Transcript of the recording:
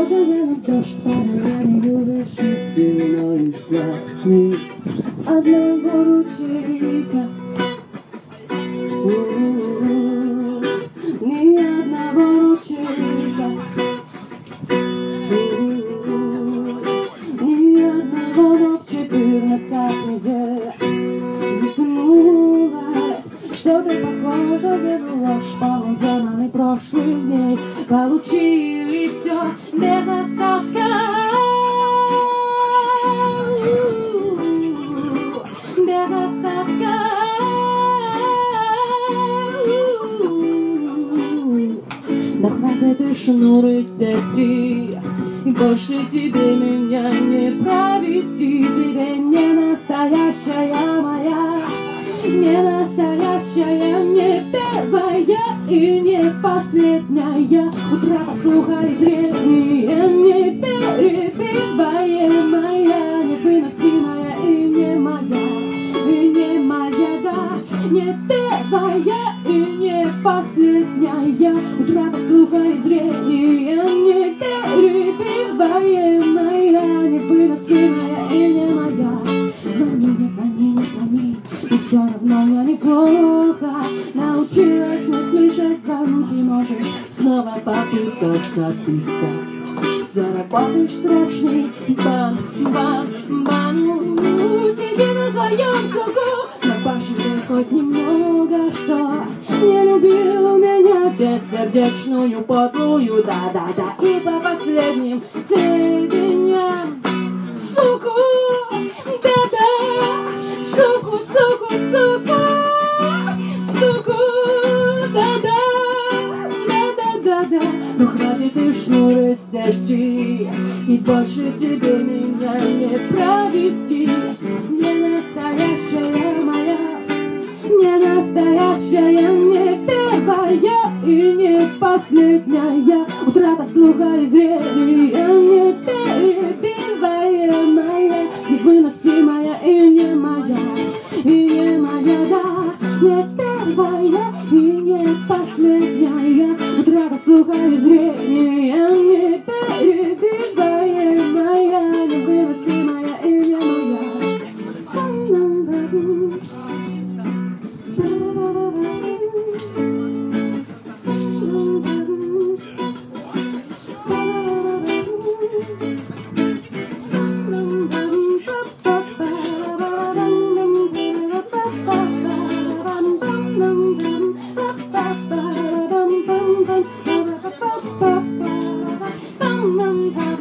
похожими на дождь, не любишь и сильно из глаз них одного ручейка. Ни одного ручейка, ни одного, но в 14 недель затянулась. Что-то похожее на ложь, полуденный прошлых дней. Получили все без остатка, без остатка. Да хватит и шнуры сети, и больше тебе меня не провести. Тебе не настоящая моя, не настоящая, не первая и не последняя. Утрата слуха и зрения, не перебиваемая, невыносимая и не моя, да, не первая и не последняя. Утрата слуха и зрения, не перебиваемая, невыносимая и не моя. Звони, не звони, не звони, и все равно я неплохо научилась не слышать звонки. Можешь снова попытаться писать, заработаешь срочный бан. Сиди на своем суку, но пожалей хоть немного, что не любил меня бессердечную, подлую, да-да-да. И по последним сведениям, суку, да-да, суку, да-да, да-да-да-да. Ну хватит и шнуры сети, и больше тебе меня не провести. Не настоящая моя, не настоящая, не первая и не последняя. Утрата слуха и зрения, не перебиваемая, невыносимая и не моя, да, не первая и не последняя. Утрата слуха и зрения, не перебиваемая, невыносимая и не моя. Bum bum bum